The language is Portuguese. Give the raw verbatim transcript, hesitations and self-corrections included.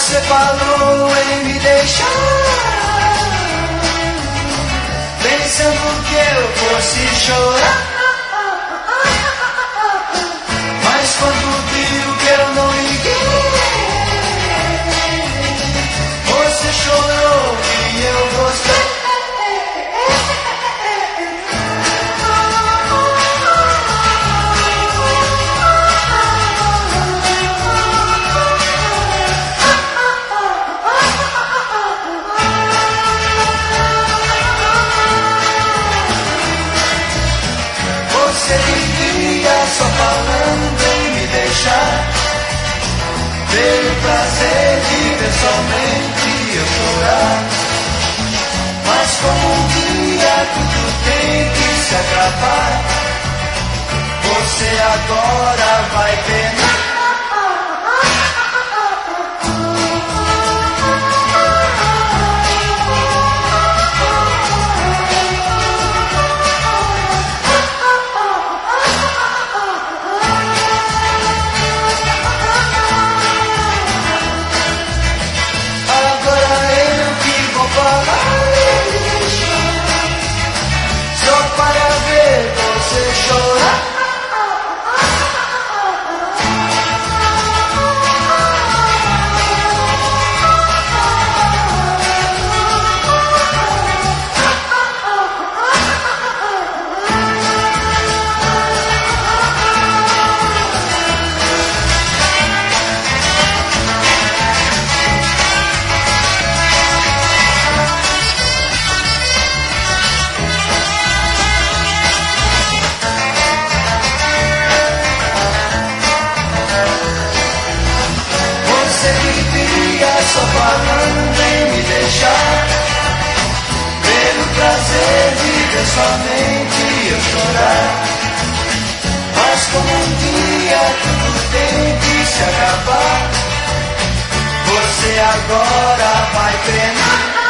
Você falou em me deixar, pensando que eu fosse chorar. Mas quando viu que eu não liguei, você chorou e eu gostei. Você vivia só falando em me deixar, ter o prazer de ver somente eu chorar. Mas como um dia tudo tem que se acabar, você agora vai penar. Só para ver você chorar. Só falando em me deixar, ter o prazer de ver somente eu chorar. Mas como um dia tudo tem que se acabar, você agora vai penar.